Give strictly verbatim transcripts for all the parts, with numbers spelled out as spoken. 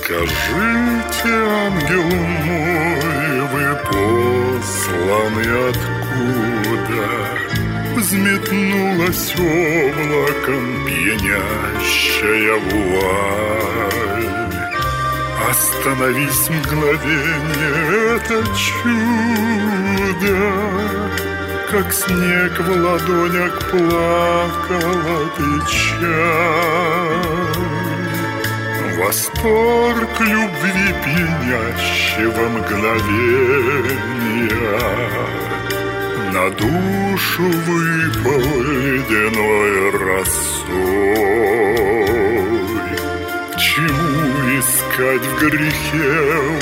Скажите, ангел мой, вы посланы откуда? Взметнулась облаком пьянящая вуаль. Остановись мгновенье, это чудо, как снег в ладонях плакала печаль. Восторг любви пьянящего мгновения на душу выпал ледяной росой. К чему искать в грехе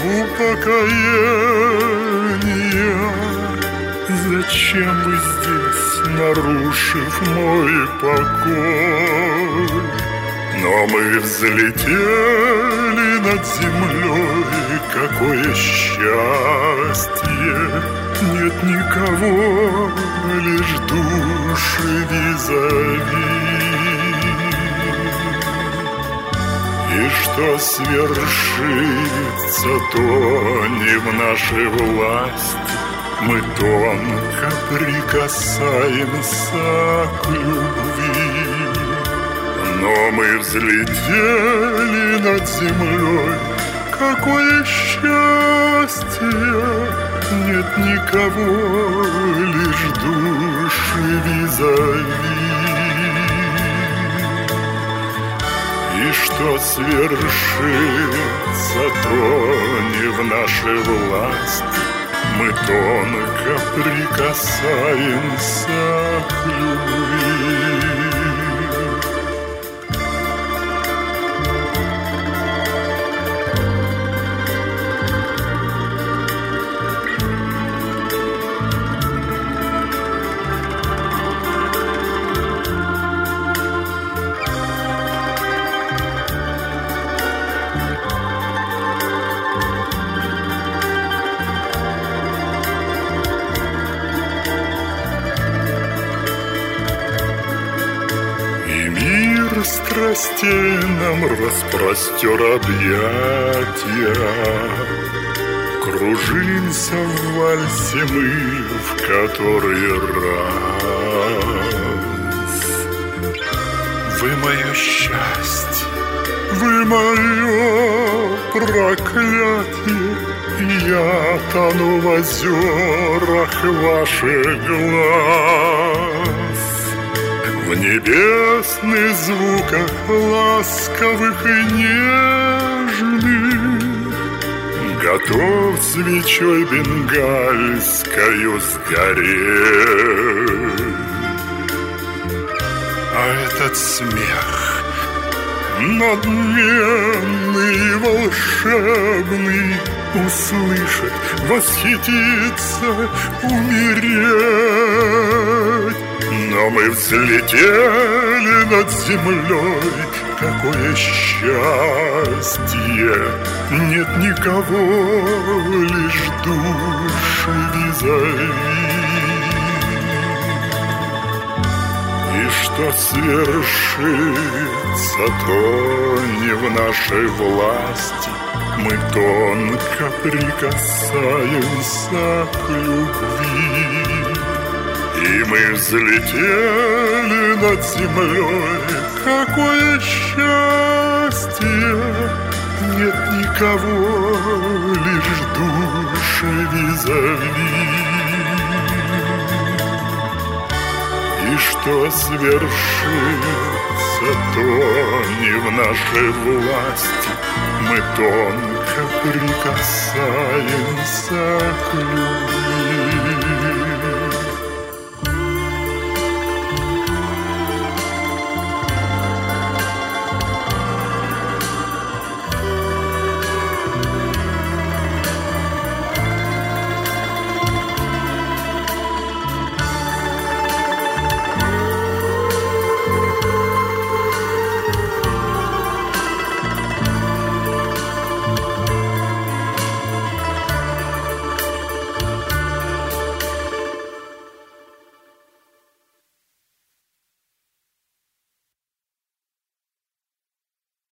упокоения? Зачем вы здесь, нарушив мой покой? Но мы взлетели над землей, какое счастье! Нет никого, лишь души визави. И что свершится, то не в нашей власти. Мы тонко прикасаемся к любви. Но мы взлетели над землей, какое счастье! Нет никого, лишь души визави. И что свершится, то не в нашей власти. Мы тонко прикасаемся к любви. Страстей нам распростер объятия. Кружимся в вальсе мы в который раз. Вы мое счастье, вы мое проклятие. Я тону в озерах ваших глаз. В небесных звуках ласковых и нежных готов свечой бенгальскою сгореть. А этот смех надменный и волшебный услышать, восхититься, умереть. Но мы взлетели над землей, какое счастье! Нет никого, лишь души визави. И что свершится, то не в нашей власти. Мы тонко прикасаемся к любви. И мы взлетели над землей, какое счастье! Нет никого, лишь души визави. И что свершится, то не в нашей власти. Мы тонко прикасаемся к любви.